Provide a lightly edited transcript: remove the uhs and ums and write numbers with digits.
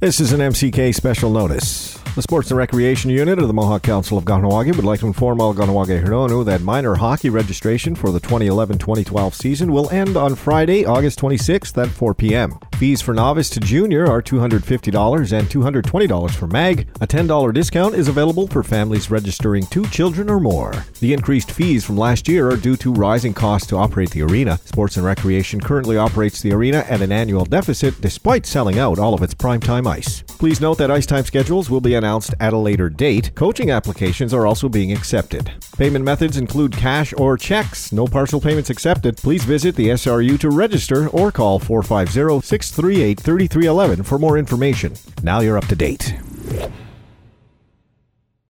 This is an MCK special notice. The Sports and Recreation Unit of the Mohawk Council of Kahnawake would like to inform all Kahnawake Hironu that minor hockey registration for the 2011-2012 season will end on Friday, August 26th at 4 p.m. Fees for novice to junior are $250 and $220 for MAG. A $10 discount is available for families registering 2 children or more. The increased fees from last year are due to rising costs to operate the arena. Sports and Recreation currently operates the arena at an annual deficit despite selling out all of its primetime ice. Please note that ice time schedules will be announced at a later date. Coaching applications are also being accepted. Payment methods include cash or checks. No partial payments accepted. Please visit the SRU to register or call 450-638-3311 for more information. Now you're up to date.